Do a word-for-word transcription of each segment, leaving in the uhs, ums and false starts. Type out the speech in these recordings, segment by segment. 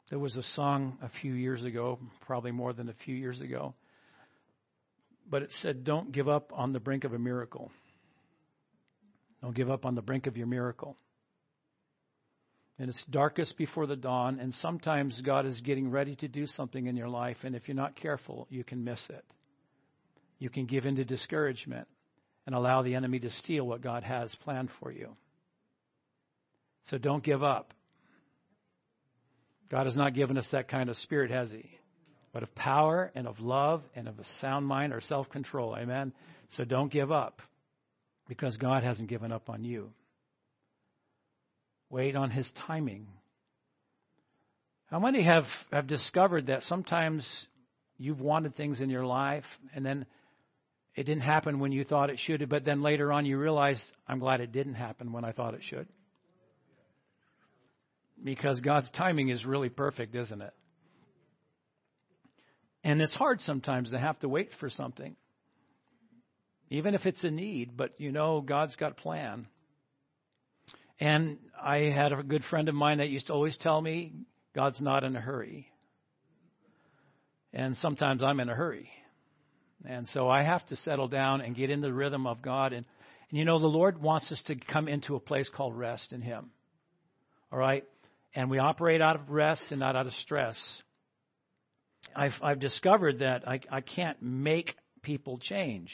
There was a song a few years ago, probably more than a few years ago, but it said, don't give up on the brink of a miracle. Don't give up on the brink of your miracle. And it's darkest before the dawn, and sometimes God is getting ready to do something in your life, and if you're not careful, you can miss it. You can give in to discouragement and allow the enemy to steal what God has planned for you. So don't give up. God has not given us that kind of spirit, has He? But of power and of love and of a sound mind or self-control. Amen? So don't give up, because God hasn't given up on you. Wait on His timing. How many have, have discovered that sometimes you've wanted things in your life and then it didn't happen when you thought it should, but then later on you realized, I'm glad it didn't happen when I thought it should? Because God's timing is really perfect, isn't it? And it's hard sometimes to have to wait for something, even if it's a need, but you know God's got a plan. And I had a good friend of mine that used to always tell me, God's not in a hurry. And sometimes I'm in a hurry. And so I have to settle down and get in the rhythm of God. And, and you know, the Lord wants us to come into a place called rest in Him. All right? And we operate out of rest and not out of stress. I've, I've discovered that I, I can't make people change.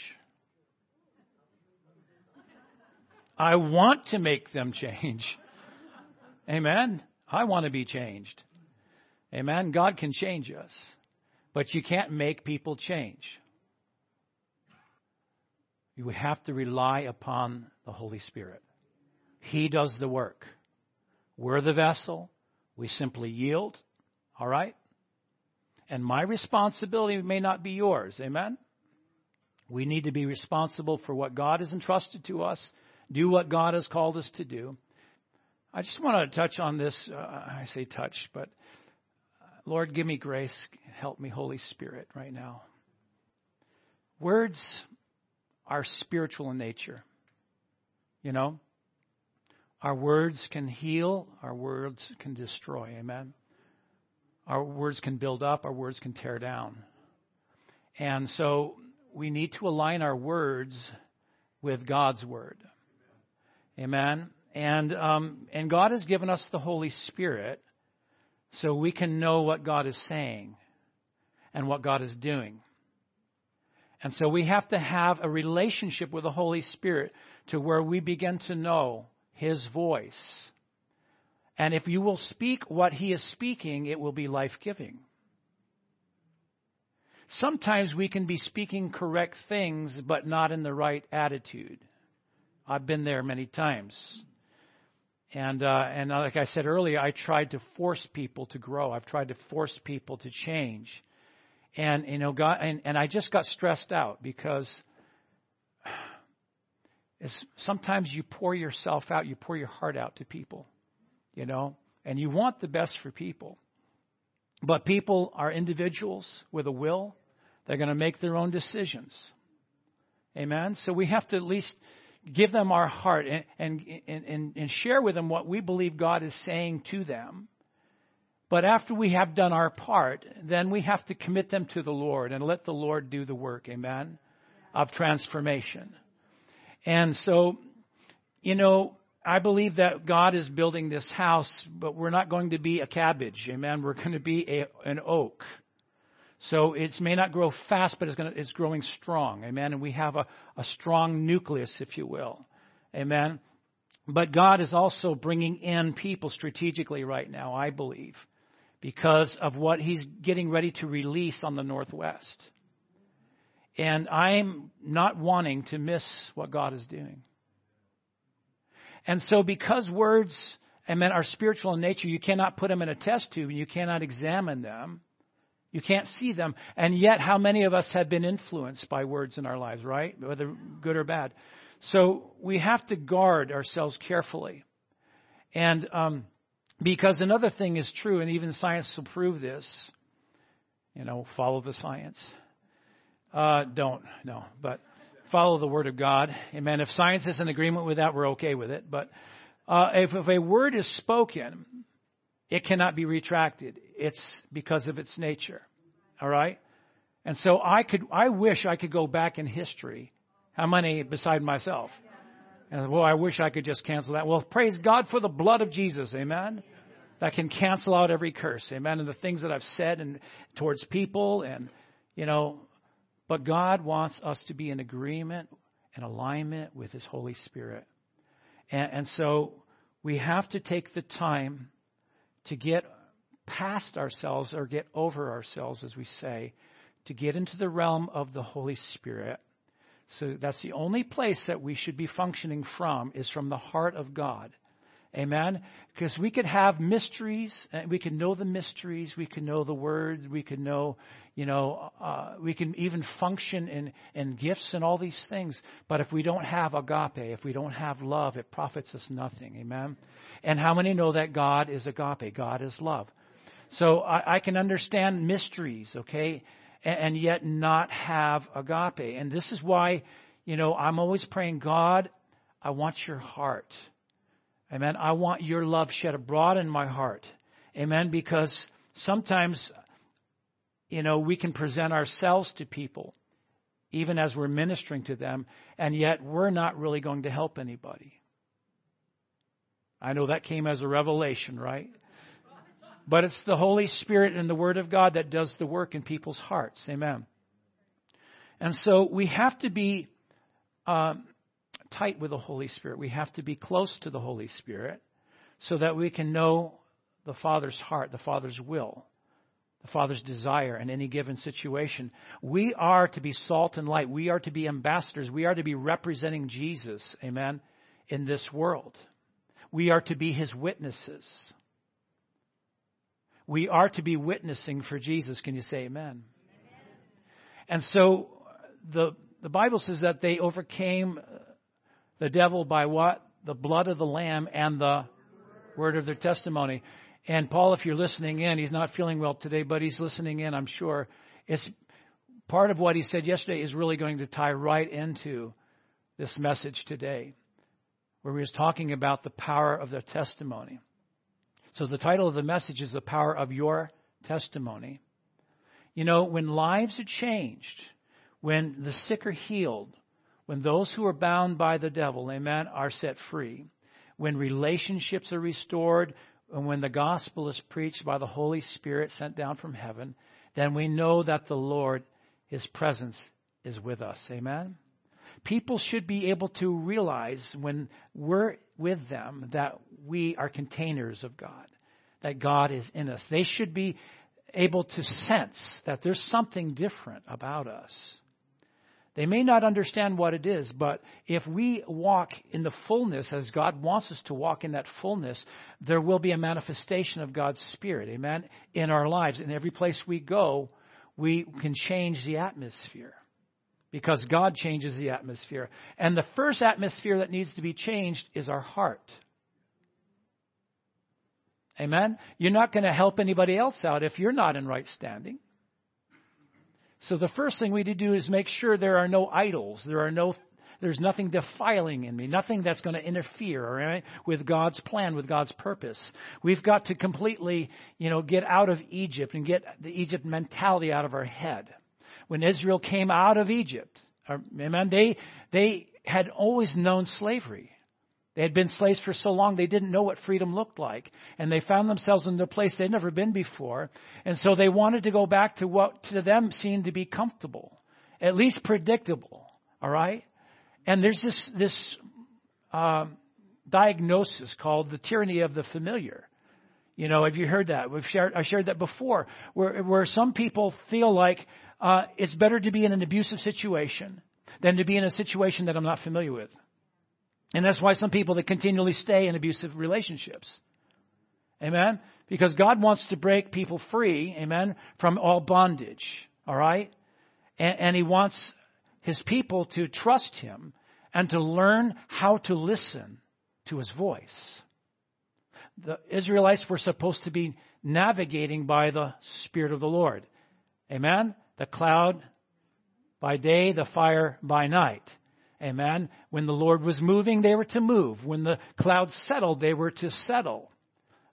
I want to make them change. Amen? I want to be changed. Amen? God can change us. But you can't make people change. You have to rely upon the Holy Spirit. He does the work. We're the vessel. We simply yield. All right? And my responsibility may not be yours. Amen? We need to be responsible for what God has entrusted to us. Do what God has called us to do. I just want to touch on this. Uh, I say touch, but uh, Lord, give me grace. Help me, Holy Spirit, right now. Words are spiritual in nature. You know, our words can heal. Our words can destroy. Amen. Our words can build up. Our words can tear down. And so we need to align our words with God's word. Amen. And um, and God has given us the Holy Spirit so we can know what God is saying and what God is doing. And so we have to have a relationship with the Holy Spirit to where we begin to know His voice. And if you will speak what He is speaking, it will be life-giving. Sometimes we can be speaking correct things, but not in the right attitude. I've been there many times. And uh, and like I said earlier, I tried to force people to grow. I've tried to force people to change. And, you know, God, and, and I just got stressed out because it's, sometimes you pour yourself out, you pour your heart out to people, you know, and you want the best for people. But people are individuals with a will. They're going to make their own decisions. Amen? So we have to at least give them our heart and, and, and, and share with them what we believe God is saying to them. But after we have done our part, then we have to commit them to the Lord and let the Lord do the work, amen, of transformation. And so, you know, I believe that God is building this house, but we're not going to be a cabbage, amen. We're going to be a, an oak. So it may not grow fast, but it's, going to, it's growing strong, amen. And we have a, a strong nucleus, if you will, amen. But God is also bringing in people strategically right now, I believe, because of what He's getting ready to release on the Northwest. And I'm not wanting to miss what God is doing. And so because words, amen, are spiritual in nature, you cannot put them in a test tube and you cannot examine them. You can't see them. And yet, how many of us have been influenced by words in our lives, right? Whether good or bad. So we have to guard ourselves carefully. And um, because another thing is true, and even science will prove this, you know, follow the science. Uh, don't, no, but follow the Word of God. Amen. If science is in agreement with that, we're okay with it. But uh, if, if a word is spoken, it cannot be retracted. it's because of its nature. All right? And so I could, I wish I could go back in history. How many beside myself? And well, I wish I could just cancel that. Well, praise God for the blood of Jesus. Amen. That can cancel out every curse. Amen. And the things that I've said and towards people and, you know, but God wants us to be in agreement and alignment with His Holy Spirit. And, and so we have to take the time to get past ourselves or get over ourselves, as we say, to get into the realm of the Holy Spirit. So that's the only place that we should be functioning from, is from the heart of God. Amen? Because we could have mysteries, and we can know the mysteries, we can know the words, we can know, you know, uh, we can even function in, in gifts and all these things. But if we don't have agape, if we don't have love, it profits us nothing. Amen? And how many know that God is agape? God is love. So I, I can understand mysteries, okay, and, and yet not have agape. And this is why, you know, I'm always praying, God, I want your heart. Amen. I want your love shed abroad in my heart. Amen. Because sometimes, you know, we can present ourselves to people, even as we're ministering to them, and yet we're not really going to help anybody. I know that came as a revelation, right? But it's the Holy Spirit and the Word of God that does the work in people's hearts. Amen. And so we have to be Um, tight with the Holy Spirit. We have to be close to the Holy Spirit so that we can know the Father's heart, the Father's will, the Father's desire in any given situation. We are to be salt and light. We are to be ambassadors. We are to be representing Jesus, amen, in this world. We are to be His witnesses. We are to be witnessing for Jesus. Can you say amen? Amen. And so the the Bible says that they overcame the devil by what? The blood of the Lamb and the word of their testimony. And Paul, if you're listening in, he's not feeling well today, but he's listening in, I'm sure. It's part of what he said yesterday is really going to tie right into this message today, where he was talking about the power of the testimony. So the title of the message is The Power of Your Testimony. You know, when lives are changed, when the sick are healed, when those who are bound by the devil, amen, are set free, when relationships are restored, and when the gospel is preached by the Holy Spirit sent down from heaven, then we know that the Lord, His presence is with us. Amen? People should be able to realize when we're with them that we are containers of God, that God is in us. They should be able to sense that there's something different about us. They may not understand what it is, but if we walk in the fullness as God wants us to walk in that fullness, there will be a manifestation of God's Spirit, amen, in our lives. In every place we go, we can change the atmosphere because God changes the atmosphere. And the first atmosphere that needs to be changed is our heart. Amen? You're not going to help anybody else out if you're not in right standing. So the first thing we need to do is make sure there are no idols. There are no, there's nothing defiling in me, nothing that's going to interfere, all right, with God's plan, with God's purpose. We've got to completely, you know, get out of Egypt and get the Egypt mentality out of our head. When Israel came out of Egypt, amen, they they had always known slavery. They had been slaves for so long, they didn't know what freedom looked like. And they found themselves in a place they'd never been before. And so they wanted to go back to what to them seemed to be comfortable, at least predictable. All right? And there's this, this um, diagnosis called the tyranny of the familiar. You know, have you heard that? We've shared, I shared that before, where, where some people feel like uh, it's better to be in an abusive situation than to be in a situation that I'm not familiar with. And that's why some people, they continually stay in abusive relationships. Amen? Because God wants to break people free, amen, from all bondage. All right? And, and He wants His people to trust Him and to learn how to listen to His voice. The Israelites were supposed to be navigating by the Spirit of the Lord. Amen? The cloud by day, the fire by night. Amen. When the Lord was moving, they were to move. When the clouds settled, they were to settle.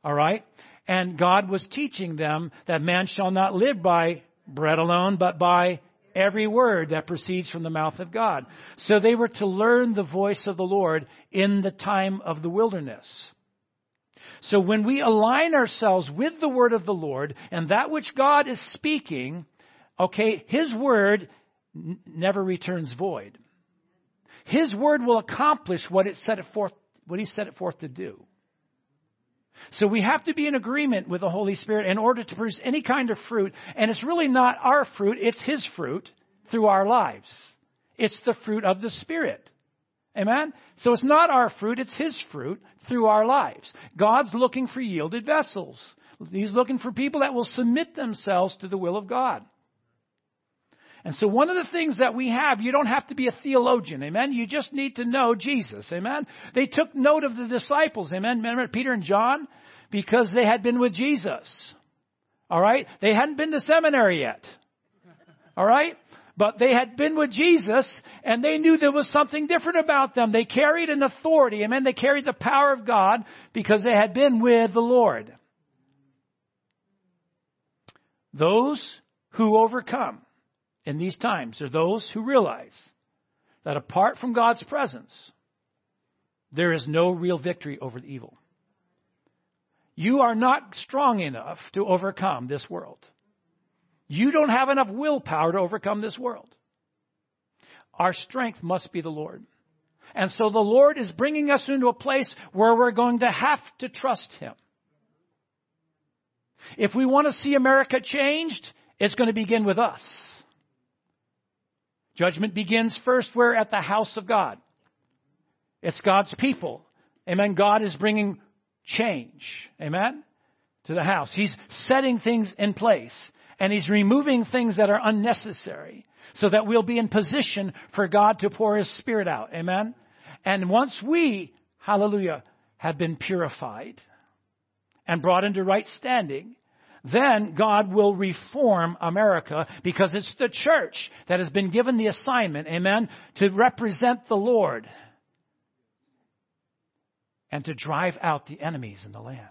All right? And God was teaching them that man shall not live by bread alone, but by every word that proceeds from the mouth of God. So they were to learn the voice of the Lord in the time of the wilderness. So when we align ourselves with the word of the Lord and that which God is speaking, okay, His word n- never returns void. His word will accomplish what it set it forth, what He set it forth to do. So we have to be in agreement with the Holy Spirit in order to produce any kind of fruit. And it's really not our fruit, it's His fruit through our lives. It's the fruit of the Spirit. Amen? So it's not our fruit, it's His fruit through our lives. God's looking for yielded vessels. He's looking for people that will submit themselves to the will of God. And so one of the things that we have, you don't have to be a theologian, amen? You just need to know Jesus, amen? They took note of the disciples, amen? Remember Peter and John? Because they had been with Jesus, all right? They hadn't been to seminary yet, all right? But they had been with Jesus, and they knew there was something different about them. They carried an authority, amen? They carried the power of God because they had been with the Lord. Those who overcome in these times are those who realize that apart from God's presence, there is no real victory over the evil. You are not strong enough to overcome this world. You don't have enough willpower to overcome this world. Our strength must be the Lord. And so the Lord is bringing us into a place where we're going to have to trust Him. If we want to see America changed, it's going to begin with us. Judgment begins first where? At the house of God. It's God's people. Amen. God is bringing change. Amen. To the house. He's setting things in place. And He's removing things that are unnecessary so that we'll be in position for God to pour His Spirit out. Amen. And once we, hallelujah, have been purified and brought into right standing, then God will reform America because it's the church that has been given the assignment, amen, to represent the Lord and to drive out the enemies in the land.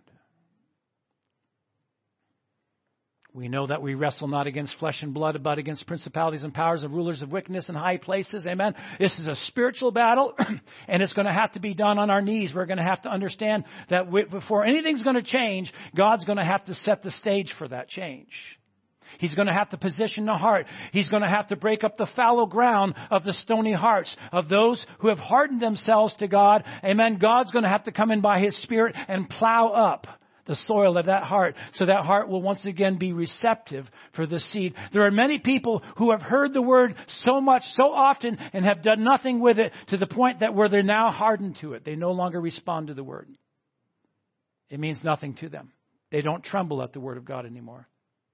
We know that we wrestle not against flesh and blood, but against principalities and powers and rulers of wickedness in high places. Amen. This is a spiritual battle, and it's going to have to be done on our knees. We're going to have to understand that we, before anything's going to change, God's going to have to set the stage for that change. He's going to have to position the heart. He's going to have to break up the fallow ground of the stony hearts of those who have hardened themselves to God. Amen. God's going to have to come in by His Spirit and plow up the soil of that heart, so that heart will once again be receptive for the seed. There are many people who have heard the word so much, so often, and have done nothing with it to the point that where they're now hardened to it. They no longer respond to the word. It means nothing to them. They don't tremble at the word of God anymore.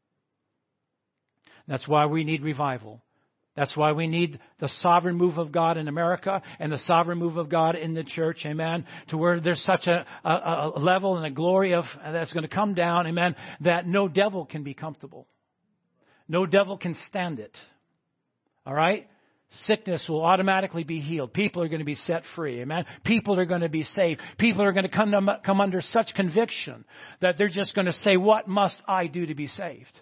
That's why we need revival. That's why we need the sovereign move of God in America and the sovereign move of God in the church, amen, to where there's such a, a, a level and a glory of that's going to come down, amen, that no devil can be comfortable. No devil can stand it. All right? Sickness will automatically be healed. People are going to be set free, amen. People are going to be saved. People are going to come, to, come under such conviction that they're just going to say, what must I do to be saved?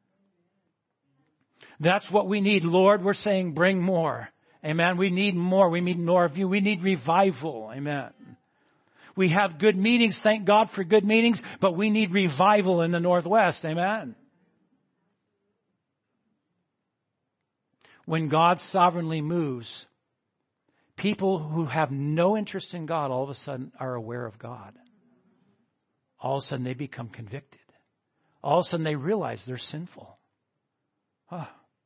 That's what we need. Lord, we're saying bring more. Amen. We need more. We need more of you. We need revival. Amen. We have good meetings. Thank God for good meetings. But we need revival in the Northwest. Amen. When God sovereignly moves, people who have no interest in God all of a sudden are aware of God. All of a sudden they become convicted. All of a sudden they realize they're sinful. Huh.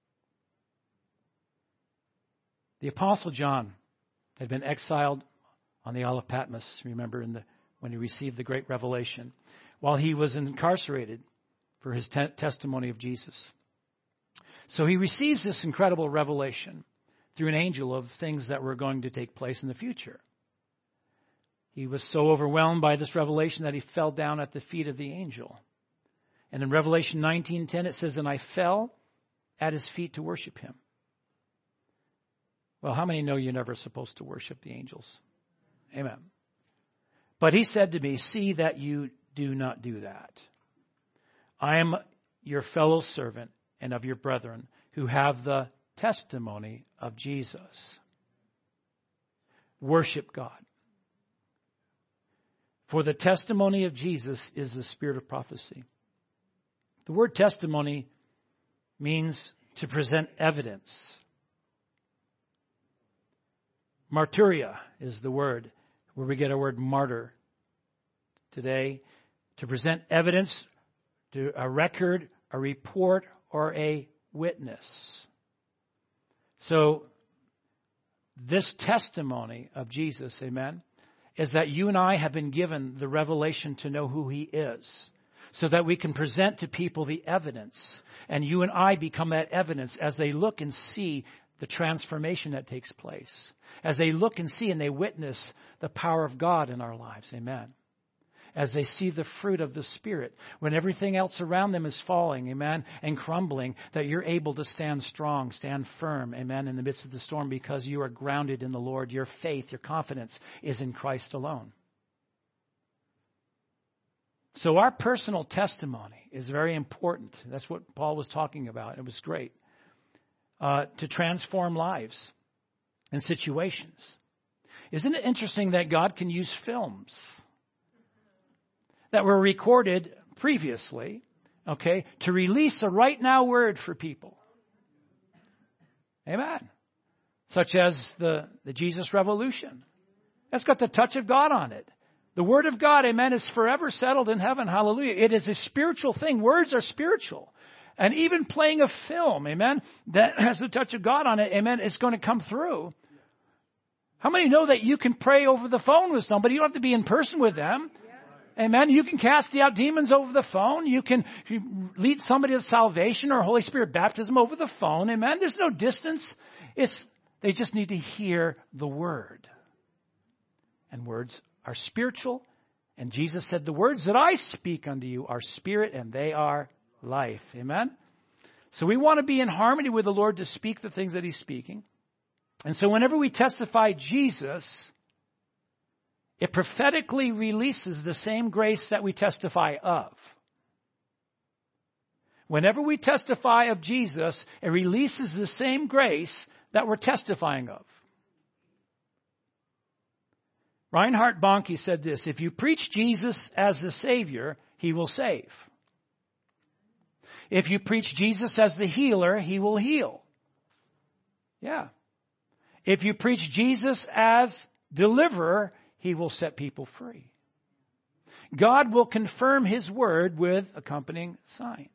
The Apostle John had been exiled on the Isle of Patmos, remember, in the, when he received the great revelation, while he was incarcerated for his te- testimony of Jesus. So he receives this incredible revelation through an angel of things that were going to take place in the future. He was so overwhelmed by this revelation that he fell down at the feet of the angel. And in Revelation nineteen ten it says, and I fell at his feet to worship him. Well, how many know you're never supposed to worship the angels? Amen. But he said to me, see that you do not do that. I am your fellow servant and of your brethren who have the testimony of Jesus. Worship God. For the testimony of Jesus is the spirit of prophecy. The word testimony means to present evidence. Martyria is the word where we get our word martyr today. To present evidence, to a record, a report, or a witness. So, this testimony of Jesus, amen, is that you and I have been given the revelation to know who He is, so that we can present to people the evidence. And you and I become that evidence as they look and see the transformation that takes place. As they look and see and they witness the power of God in our lives. Amen. As they see the fruit of the Spirit, when everything else around them is falling, amen, and crumbling, that you're able to stand strong, stand firm, amen, in the midst of the storm because you are grounded in the Lord. Your faith, your confidence is in Christ alone. So our personal testimony is very important. That's what Paul was talking about. It was great. Uh, to transform lives and situations. Isn't it interesting that God can use films that were recorded previously, okay, to release a right now word for people? Amen. Such as the, the Jesus Revolution. That's got the touch of God on it. The Word of God, amen, is forever settled in heaven. Hallelujah. It is a spiritual thing. Words are spiritual. And even playing a film, amen, that has the touch of God on it, amen, is going to come through. How many know that you can pray over the phone with somebody? You don't have to be in person with them. Amen. You can cast out demons over the phone. You can lead somebody to salvation or Holy Spirit baptism over the phone. Amen. There's no distance. It's they just need to hear the word. And words are spiritual. And Jesus said, the words that I speak unto you are spirit and they are life. Amen. So we want to be in harmony with the Lord to speak the things that He's speaking. And so whenever we testify Jesus, it prophetically releases the same grace that we testify of. Whenever we testify of Jesus, it releases the same grace that we're testifying of. Reinhard Bonnke said this, if you preach Jesus as the Savior, He will save. If you preach Jesus as the healer, He will heal. Yeah. If you preach Jesus as deliverer, He will set people free. God will confirm His word with accompanying signs.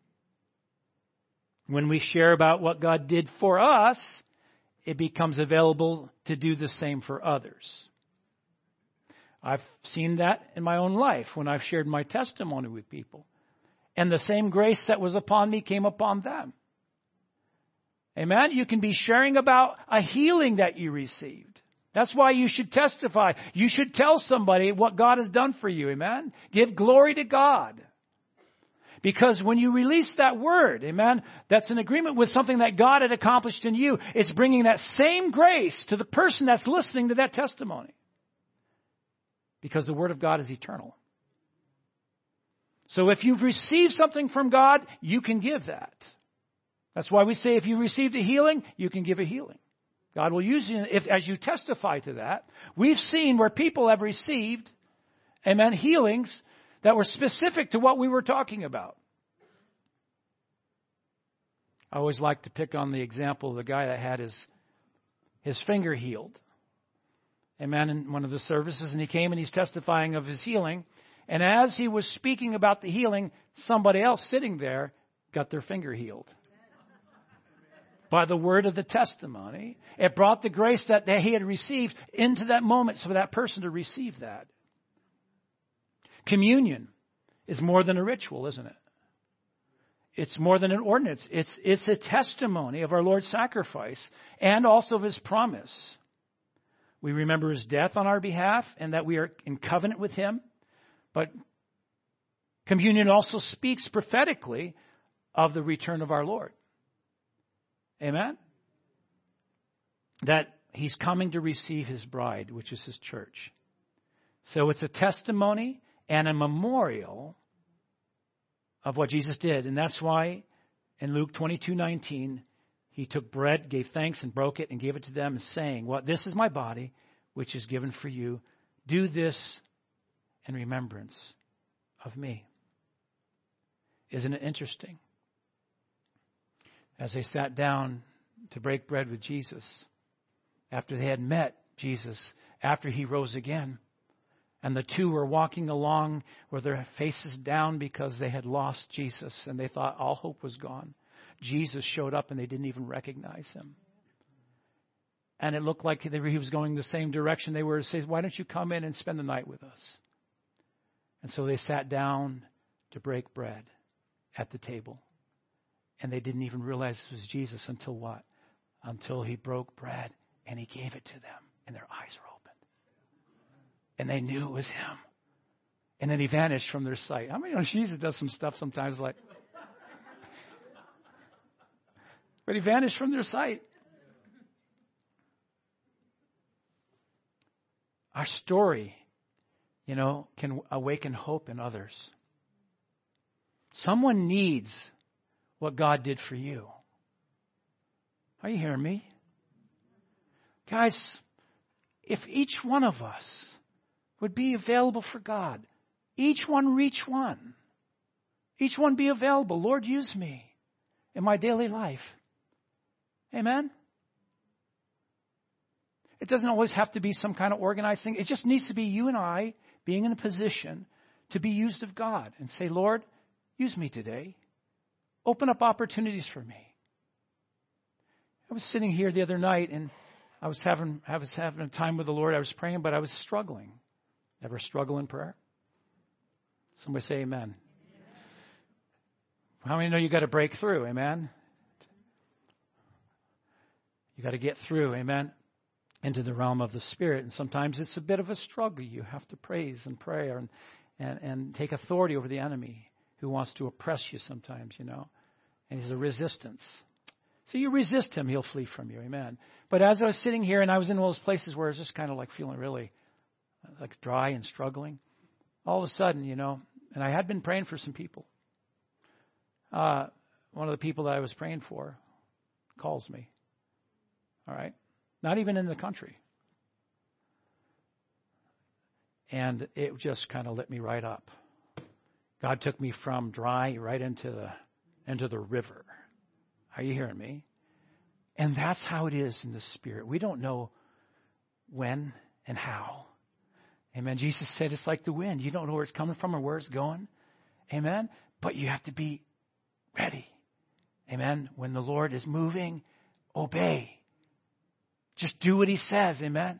When we share about what God did for us, it becomes available to do the same for others. I've seen that in my own life when I've shared my testimony with people. And the same grace that was upon me came upon them. Amen? You can be sharing about a healing that you received. That's why you should testify. You should tell somebody what God has done for you. Amen? Give glory to God. Because when you release that word, amen, that's an agreement with something that God had accomplished in you. It's bringing that same grace to the person that's listening to that testimony. Because the word of God is eternal. So if you've received something from God, you can give that. That's why we say if you received a healing, you can give a healing. God will use you if, as you testify to that. We've seen where people have received, amen, healings that were specific to what we were talking about. I always like to pick on the example of the guy that had his his finger healed. Amen, in one of the services, and he came and he's testifying of his healing. And as he was speaking about the healing, somebody else sitting there got their finger healed. By the word of the testimony, it brought the grace that he had received into that moment for that person to receive that. Communion is more than a ritual, isn't it? It's more than an ordinance. It's, it's a testimony of our Lord's sacrifice and also of His promise. We remember His death on our behalf and that we are in covenant with Him. But communion also speaks prophetically of the return of our Lord. Amen? That He's coming to receive His bride, which is His church. So it's a testimony and a memorial of what Jesus did. And that's why in Luke twenty-two nineteen, he took bread, gave thanks, and broke it, and gave it to them, saying, "Well, this is my body, which is given for you. Do this in remembrance of me." Isn't it interesting? As they sat down to break bread with Jesus, after they had met Jesus, after he rose again, and the two were walking along with their faces down because they had lost Jesus and they thought all hope was gone. Jesus showed up and they didn't even recognize him. And it looked like they were, he was going the same direction. They were saying, "Why don't you come in and spend the night with us?" And so they sat down to break bread at the table. And they didn't even realize it was Jesus until what? Until he broke bread and he gave it to them and their eyes were opened. And they knew it was him. And then he vanished from their sight. I mean, you know, Jesus does some stuff sometimes like... But he vanished from their sight. Our story, you know, can awaken hope in others. Someone needs what God did for you. Are you hearing me? Guys, if each one of us would be available for God, each one reach one. Each one be available. Lord, use me in my daily life. Amen? It doesn't always have to be some kind of organized thing. It just needs to be you and I being in a position to be used of God and say, "Lord, use me today. Open up opportunities for me." I was sitting here the other night and I was having I was having a time with the Lord. I was praying, but I was struggling. Ever struggle in prayer? Somebody say amen. How many know you got to break through? Amen. You got to get through, amen, into the realm of the Spirit. And sometimes it's a bit of a struggle. You have to praise and pray and, and, and take authority over the enemy who wants to oppress you sometimes, you know. And he's a resistance. So you resist him, he'll flee from you, amen. But as I was sitting here and I was in one of those places where I was just kind of like feeling really like dry and struggling, all of a sudden, you know, and I had been praying for some people. Uh, one of the people that I was praying for calls me. All right. Not even in the country. And it just kind of lit me right up. God took me from dry right into the into the river. Are you hearing me? And that's how it is in the Spirit. We don't know when and how. Amen. Jesus said it's like the wind. You don't know where it's coming from or where it's going. Amen. But you have to be ready. Amen. When the Lord is moving, obey. Just do what he says. Amen.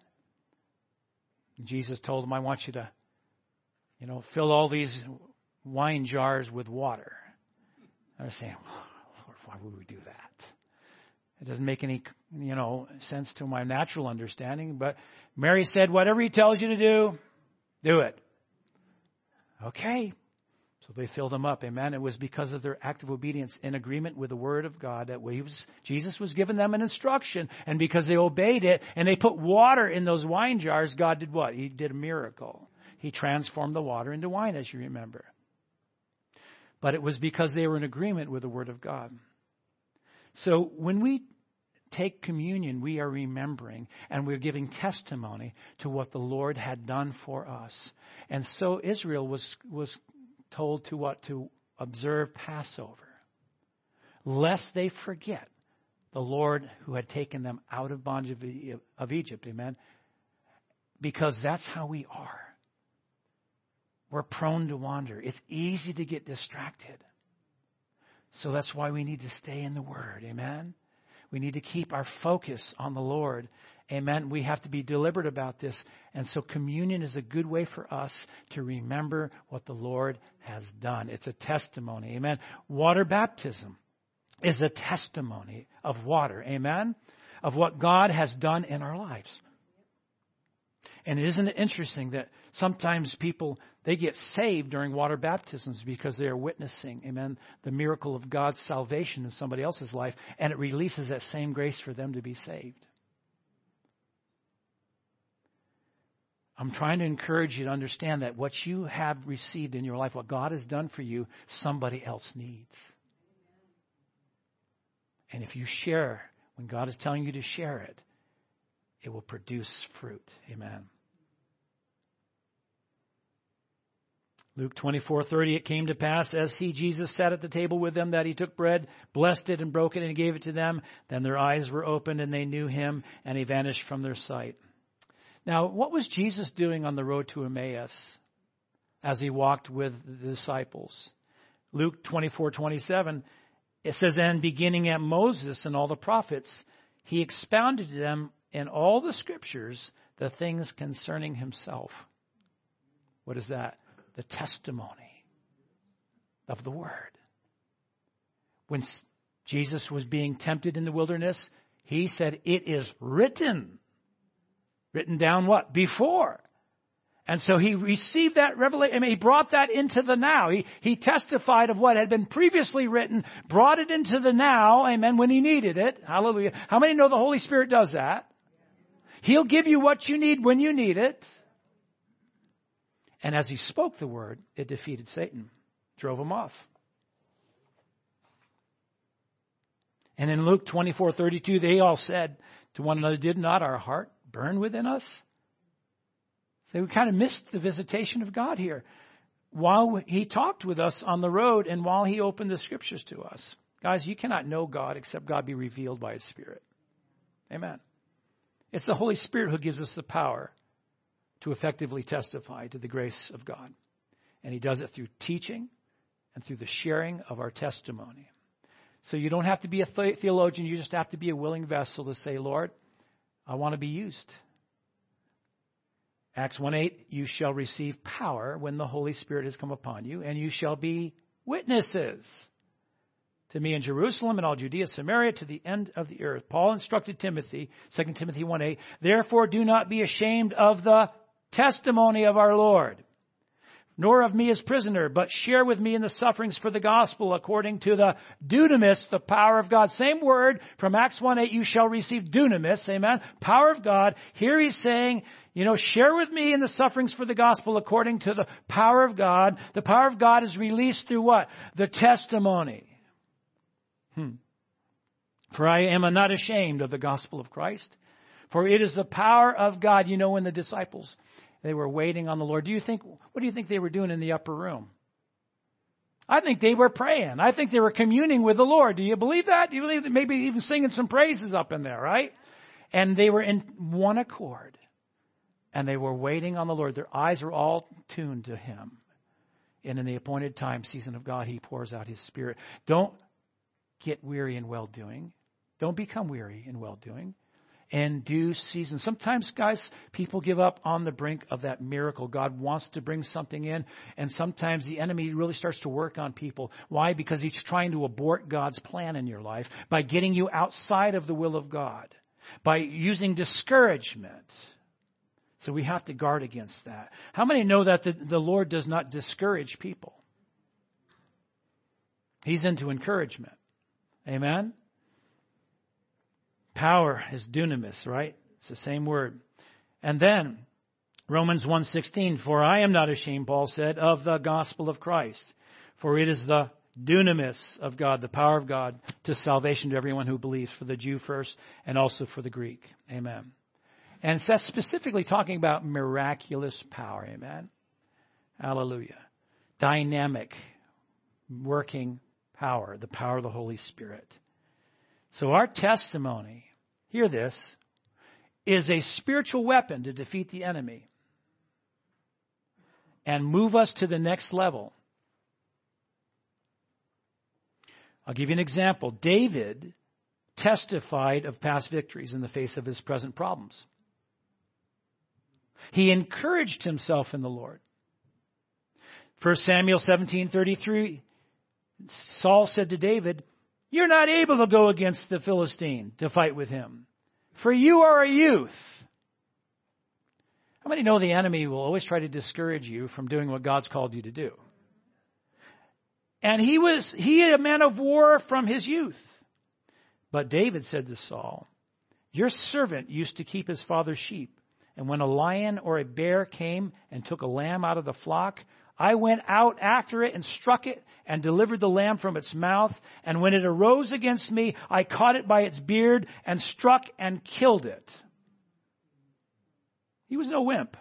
And Jesus told him, "I want you to, you know, fill all these wine jars with water." I was saying, "Lord, why would we do that?" It doesn't make any, you know, sense to my natural understanding. But Mary said, "Whatever he tells you to do, do it." Okay. So they filled them up. Amen. It was because of their active obedience in agreement with the Word of God that he was, Jesus was giving them an instruction. And because they obeyed it and they put water in those wine jars, God did what? He did a miracle. He transformed the water into wine, as you remember. But it was because they were in agreement with the Word of God. So when we take communion, we are remembering and we're giving testimony to what the Lord had done for us. And so Israel was was told to what? To observe Passover, lest they forget the Lord who had taken them out of bondage of Egypt. Amen. Because that's how we are. We're prone to wander. It's easy to get distracted. So that's why we need to stay in the Word. Amen. We need to keep our focus on the Lord. Amen. We have to be deliberate about this. And so communion is a good way for us to remember what the Lord has done. It's a testimony. Amen. Water baptism is a testimony of water. Amen. Of what God has done in our lives. And isn't it interesting that sometimes people, they get saved during water baptisms because they are witnessing, amen, the miracle of God's salvation in somebody else's life, and it releases that same grace for them to be saved. I'm trying to encourage you to understand that what you have received in your life, what God has done for you, somebody else needs. And if you share, when God is telling you to share it, it will produce fruit. Amen. Luke twenty-four thirty, it came to pass as he, Jesus, sat at the table with them that he took bread, blessed it and broke it and gave it to them. Then their eyes were opened and they knew him and he vanished from their sight. Now, what was Jesus doing on the road to Emmaus as he walked with the disciples? Luke twenty-four twenty-seven, it says, and beginning at Moses and all the prophets, he expounded to them in all the scriptures the things concerning himself. What is that? The testimony of the word. When Jesus was being tempted in the wilderness, he said, it is written. Written down what? Before. And so he received that revelation. I mean, he brought that into the now. He, he testified of what had been previously written, brought it into the now, amen, when he needed it. Hallelujah. How many know the Holy Spirit does that? He'll give you what you need when you need it. And as he spoke the word, it defeated Satan, drove him off. And in Luke twenty-four thirty-two, they all said to one another, did not our heart burn within us? So we kind of missed the visitation of God here. While he talked with us on the road and while he opened the scriptures to us. Guys, you cannot know God except God be revealed by his Spirit. Amen. It's the Holy Spirit who gives us the power to effectively testify to the grace of God. And he does it through teaching and through the sharing of our testimony. So you don't have to be a theologian. You just have to be a willing vessel to say, Lord, I want to be used. Acts one eight, you shall receive power when the Holy Spirit has come upon you, and you shall be witnesses to me in Jerusalem and all Judea, Samaria, to the end of the earth. Paul instructed Timothy, Second Timothy one eight, therefore do not be ashamed of the testimony of our Lord, nor of me as prisoner, but share with me in the sufferings for the gospel according to the dunamis, the power of God. Same word from Acts one eight, you shall receive dunamis, amen, power of God. Here he's saying, you know, share with me in the sufferings for the gospel according to the power of God. The power of God is released through what? The testimony. Hmm. For I am not ashamed of the gospel of Christ, for it is the power of God. You know, when the disciples, they were waiting on the Lord. Do you think, what do you think they were doing in the upper room? I think they were praying. I think they were communing with the Lord. Do you believe that? Do you believe that? Maybe even singing some praises up in there, right? And they were in one accord. And they were waiting on the Lord. Their eyes were all tuned to him. And in the appointed time season of God, he pours out his Spirit. Don't get weary in well-doing. Don't become weary in well-doing. In due season. Sometimes, guys, people give up on the brink of that miracle. God wants to bring something in, and sometimes the enemy really starts to work on people. Why? Because he's trying to abort God's plan in your life by getting you outside of the will of God, by using discouragement. So we have to guard against that. How many know that the, the Lord does not discourage people? He's into encouragement. Amen? Power is dunamis, right? It's the same word. And then, Romans one sixteen, for I am not ashamed, Paul said, of the gospel of Christ. For it is the dunamis of God, the power of God, to salvation to everyone who believes, for the Jew first and also for the Greek. Amen. And that's specifically talking about miraculous power. Amen. Hallelujah. Dynamic, working power, the power of the Holy Spirit. So our testimony, hear this, is a spiritual weapon to defeat the enemy and move us to the next level. I'll give you an example. David testified of past victories in the face of his present problems. He encouraged himself in the Lord. First Samuel seventeen thirty-three, Saul said to David, you're not able to go against the Philistine to fight with him, for you are a youth. How many know the enemy will always try to discourage you from doing what God's called you to do? And he was he a man of war from his youth. But David said to Saul, your servant used to keep his father's sheep, And when a lion or a bear came and took a lamb out of the flock, I went out after it and struck it and delivered the lamb from its mouth. And when it arose against me, I caught it by its beard and struck and killed it. He was no wimp.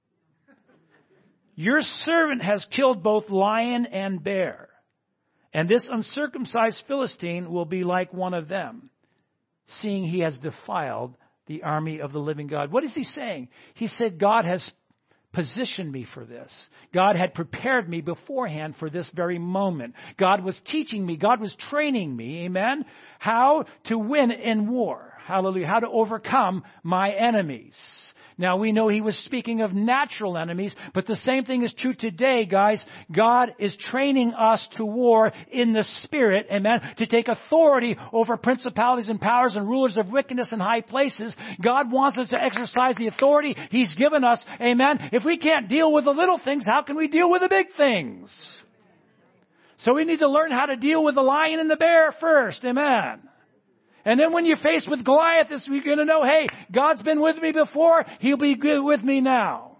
Your servant has killed both lion and bear. And this uncircumcised Philistine will be like one of them, seeing he has defiled the army of the living God. What is he saying? He said, God has positioned me for this. God had prepared me beforehand for this very moment. God was teaching me. God was training me, amen, how to win in war. Hallelujah. How to overcome my enemies. Now, we know he was speaking of natural enemies, but the same thing is true today, guys. God is training us to war in the Spirit, amen, to take authority over principalities and powers and rulers of wickedness in high places. God wants us to exercise the authority he's given us, amen. If we can't deal with the little things, how can we deal with the big things? So we need to learn how to deal with the lion and the bear first, amen. And then when you're faced with Goliath, you're going to know, hey, God's been with me before. He'll be good with me now.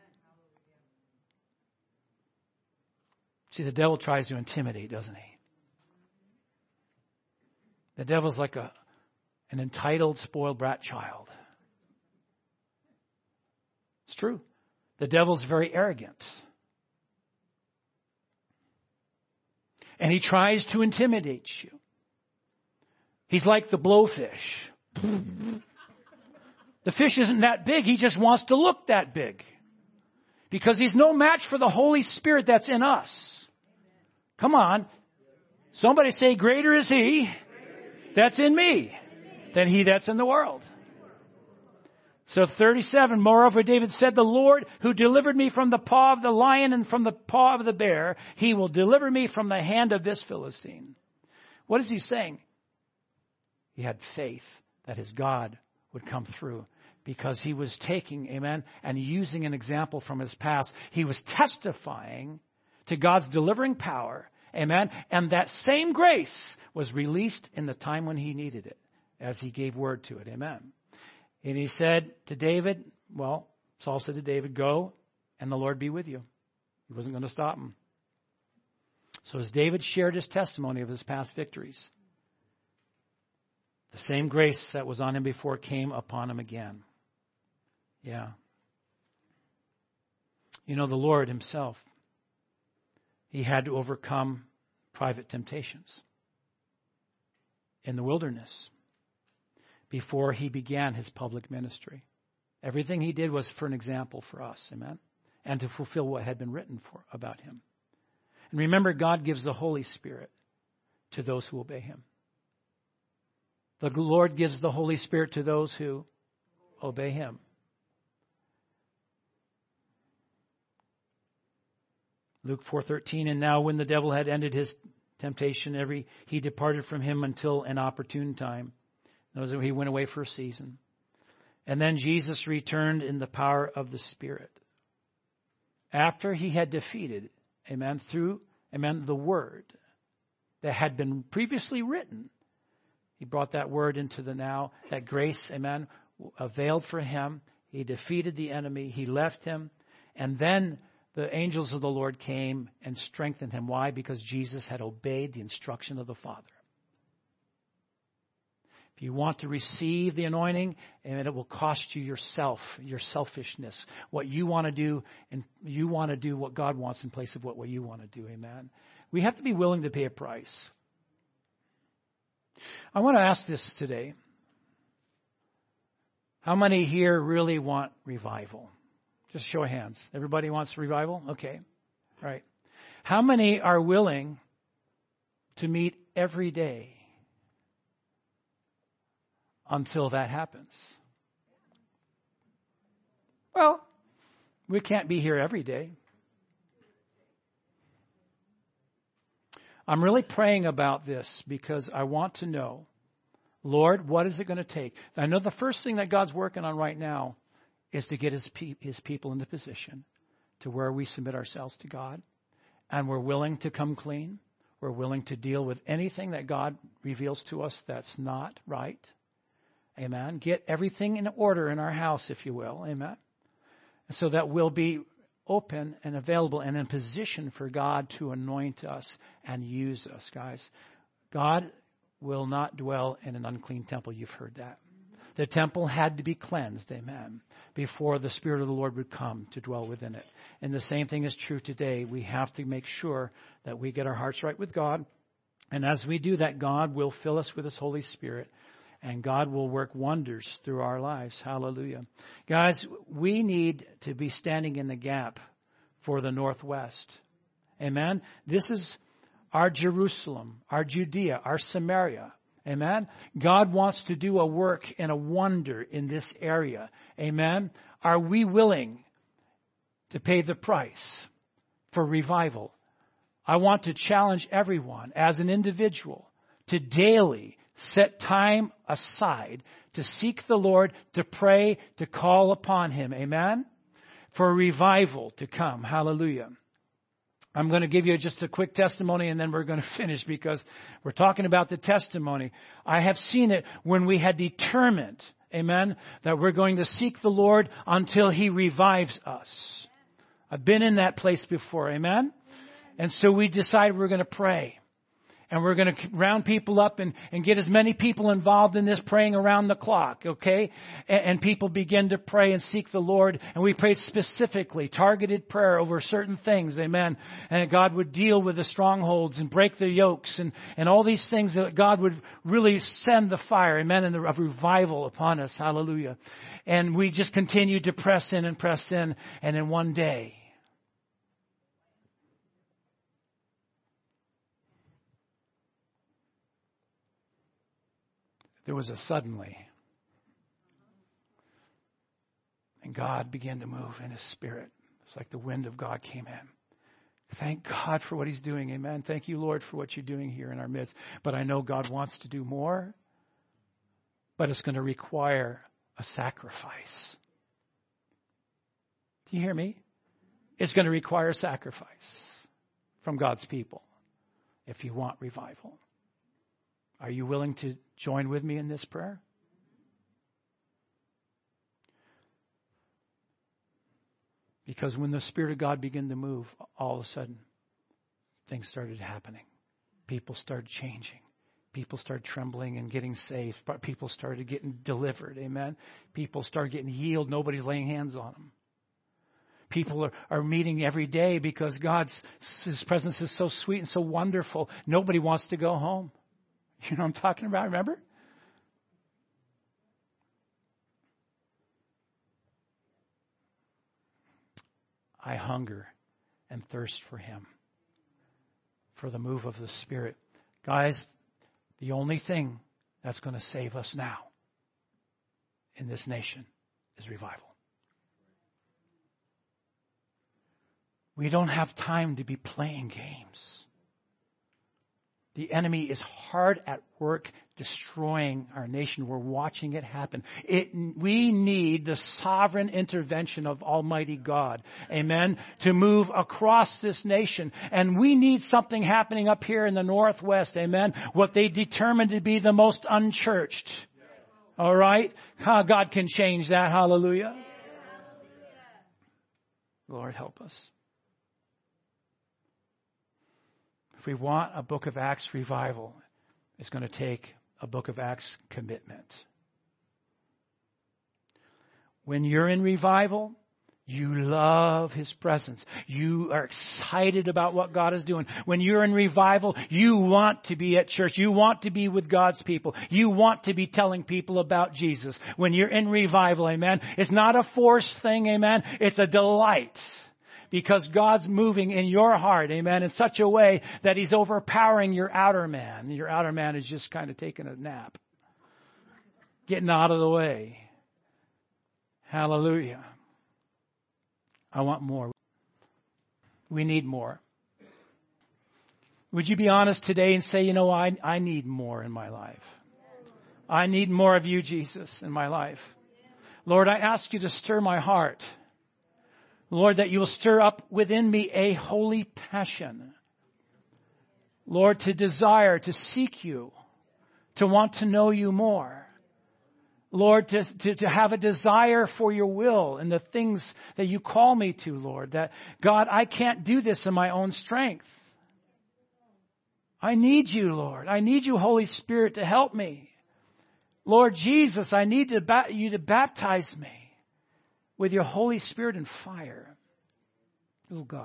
See, the devil tries to intimidate, doesn't he? The devil's like a an entitled, spoiled brat child. It's true. The devil's very arrogant. And he tries to intimidate you. He's like the blowfish. The fish isn't that big. He just wants to look that big. Because he's no match for the Holy Spirit that's in us. Come on. Somebody say, greater is he that's in me than he that's in the world. So thirty-seven, moreover, David said, the Lord who delivered me from the paw of the lion and from the paw of the bear, he will deliver me from the hand of this Philistine. What is he saying? He had faith that his God would come through because he was taking, amen, and using an example from his past. He was testifying to God's delivering power, amen, and that same grace was released in the time when he needed it as he gave word to it, amen. And he said to David, well, Saul said to David, go and the Lord be with you. He wasn't going to stop him. So as David shared his testimony of his past victories, the same grace that was on him before came upon him again. Yeah. You know, the Lord himself, he had to overcome private temptations in the wilderness before he began his public ministry. Everything he did was for an example for us, amen, and to fulfill what had been written for about him. And remember, God gives the Holy Spirit to those who obey him. The Lord gives the Holy Spirit to those who obey him. Luke four thirteen, and now when the devil had ended his temptation, every he departed from him until an opportune time. Notice that he went away for a season. And then Jesus returned in the power of the Spirit. After he had defeated, amen, through, amen, the word that had been previously written. He brought that word into the now, that grace, amen, availed for him. He defeated the enemy. He left him. And then the angels of the Lord came and strengthened him. Why? Because Jesus had obeyed the instruction of the Father. If you want to receive the anointing, and it will cost you yourself, your selfishness, what you want to do, and you want to do what God wants in place of what, what you want to do. Amen. We have to be willing to pay a price. I want to ask this today. How many here really want revival? Just show of hands. Everybody wants revival? Okay. All right. How many are willing to meet every day until that happens? Well, we can't be here every day. I'm really praying about this because I want to know, Lord, what is it going to take? I know the first thing that God's working on right now is to get his, pe- his people into position to where we submit ourselves to God and we're willing to come clean. We're willing to deal with anything that God reveals to us that's not right. Amen. Get everything in order in our house, if you will. Amen. And so that we'll be open and available and in position for God to anoint us and use us, guys. God will not dwell in an unclean temple. You've heard that. The temple had to be cleansed, amen, before the Spirit of the Lord would come to dwell within it. And the same thing is true today. We have to make sure that we get our hearts right with God. And as we do that, God will fill us with His Holy Spirit. And God will work wonders through our lives. Hallelujah. Guys, we need to be standing in the gap for the Northwest. Amen. This is our Jerusalem, our Judea, our Samaria. Amen. God wants to do a work and a wonder in this area. Amen. Are we willing to pay the price for revival? I want to challenge everyone as an individual to daily set time aside to seek the Lord, to pray, to call upon Him. Amen. For revival to come. Hallelujah. I'm going to give you just a quick testimony and then we're going to finish because we're talking about the testimony. I have seen it when we had determined, amen, that we're going to seek the Lord until He revives us. I've been in that place before, amen? And so we decided we're going to pray. And we're going to round people up and, and get as many people involved in this praying around the clock, okay? And, and people begin to pray and seek the Lord. And we prayed specifically, targeted prayer over certain things, amen. And God would deal with the strongholds and break the yokes and, and all these things that God would really send the fire, amen, and the revival upon us, hallelujah. And we just continued to press in and press in. And then one day, there was a suddenly. And God began to move in His Spirit. It's like the wind of God came in. Thank God for what He's doing. Amen. Thank you, Lord, for what you're doing here in our midst. But I know God wants to do more. But it's going to require a sacrifice. Do you hear me? It's going to require a sacrifice from God's people if you want revival. Are you willing to join with me in this prayer? Because when the Spirit of God began to move, all of a sudden, things started happening. People started changing. People started trembling and getting saved. People started getting delivered. Amen. People started getting healed. Nobody's laying hands on them. People are, are meeting every day because God's His presence is so sweet and so wonderful. Nobody wants to go home. You know what I'm talking about, remember? I hunger and thirst for Him, for the move of the Spirit. Guys, the only thing that's going to save us now in this nation is revival. We don't have time to be playing games. The enemy is hard at work destroying our nation. We're watching it happen. It, we need the sovereign intervention of Almighty God, amen, to move across this nation. And we need something happening up here in the Northwest, amen, what they determined to be the most unchurched. All right? How God can change that. Hallelujah. Lord, help us. If we want a Book of Acts revival, it's going to take a Book of Acts commitment. When you're in revival, you love His presence. You are excited about what God is doing. When you're in revival, you want to be at church. You want to be with God's people. You want to be telling people about Jesus. When you're in revival, amen, it's not a forced thing, amen. It's a delight. Because God's moving in your heart, amen, in such a way that He's overpowering your outer man. Your outer man is just kind of taking a nap. Getting out of the way. Hallelujah. I want more. We need more. Would you be honest today and say, you know, I, I need more in my life. I need more of you, Jesus, in my life. Lord, I ask you to stir my heart. Lord, that you will stir up within me a holy passion. Lord, to desire, to seek you, to want to know you more. Lord, to, to, to have a desire for your will and the things that you call me to, Lord. That, God, I can't do this in my own strength. I need you, Lord. I need you, Holy Spirit, to help me. Lord Jesus, I need to ba- you to baptize me with your Holy Spirit and fire. Oh, God.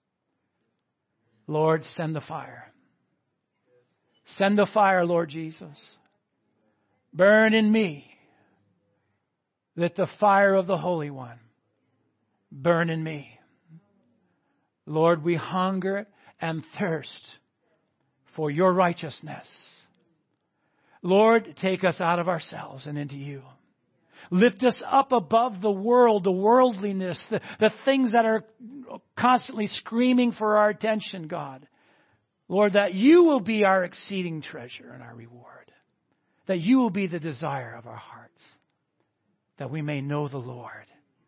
Lord, send the fire. Send the fire, Lord Jesus. Burn in me. Let the fire of the Holy One burn in me. Lord, we hunger and thirst for your righteousness. Lord, take us out of ourselves and into you. Lift us up above the world, the worldliness, the, the things that are constantly screaming for our attention, God. Lord, that you will be our exceeding treasure and our reward. That you will be the desire of our hearts. That we may know the Lord.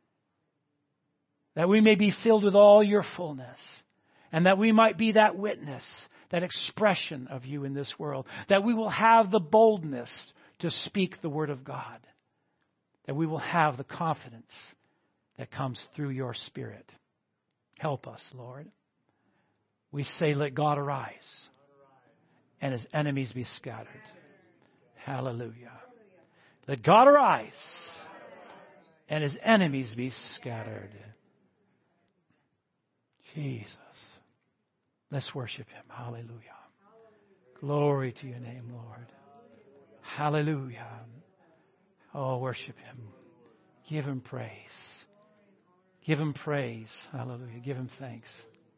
That we may be filled with all your fullness. And that we might be that witness, that expression of you in this world. That we will have the boldness to speak the word of God. That we will have the confidence that comes through your Spirit. Help us, Lord. We say, let God arise and his enemies be scattered. Hallelujah. Let God arise and his enemies be scattered. Jesus. Let's worship him. Hallelujah. Glory to your name, Lord. Hallelujah. Oh, worship him. Give him praise. Give him praise. Hallelujah. Give him thanks.